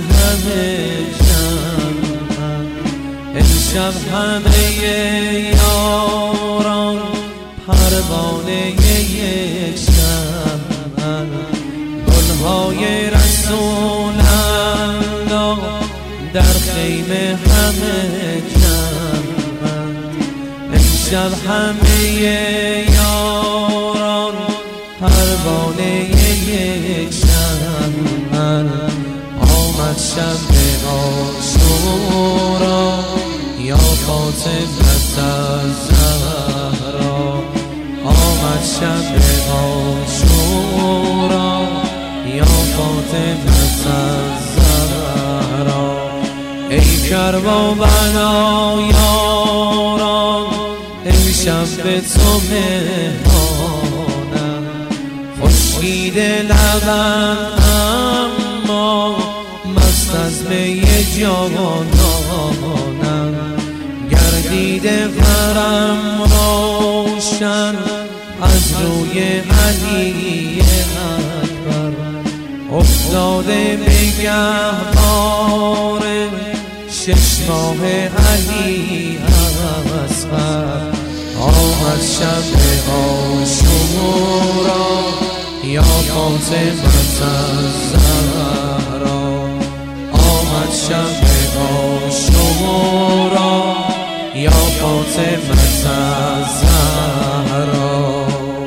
همه جمعن امشب همه یاران پروانه یک شمعن گلهای رسول الله در خیمه همه جمعن امشب همه یاران پروانه یک شمعن آمد شب عاشورا یا فاطمه الزهرا آمد شب عاشورا یا فاطمه الزهرا ای کربلا یاران امشب به تو مهمانم خورشید لبم اما مست از می جانانم گردیده غرم روشن از روی علی اکبر افتاده به گهوار شش ماه علی اصغر آمد شب عاشورا یا فاطمه الزهرا آمد شب عاشورا یا فاطمه الزهرا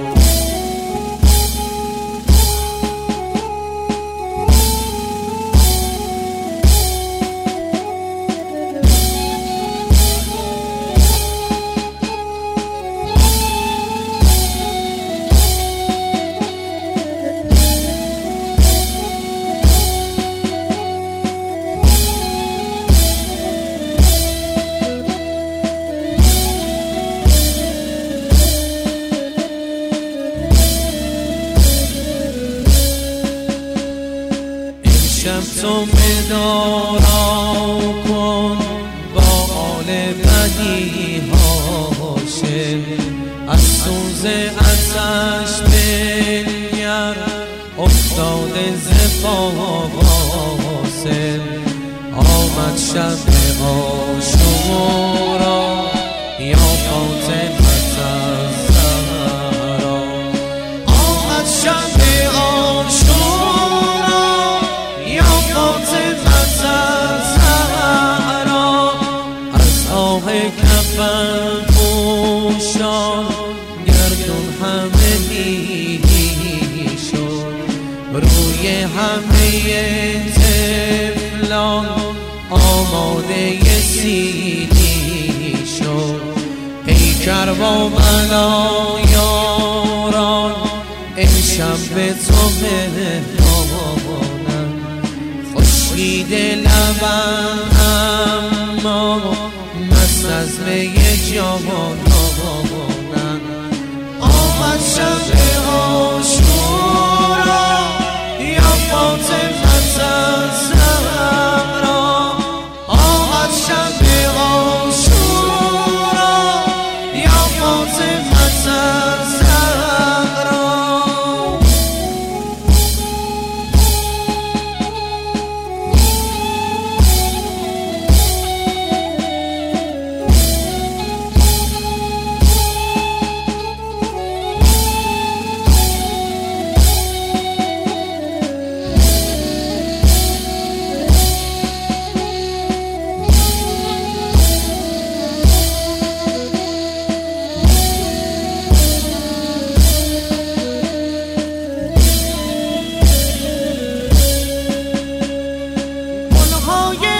شب تو مدارا کن با آل بدی هاشم از سوز ازش بنگر افتاده ز فاواسم آمد شب عاشورا یا فاطمه الزهرا آمد شب کفن پوشان گردون همه دیدی شد روی همه طفلان آماده سیدی شد ای کربلا یاران امشب به تو مهمانم خورشید لبم اما از می جوانانم آمد شب عاشورا یا فاطمه الزهرا آمد شب عاشورا یا فاطمه الزهرا های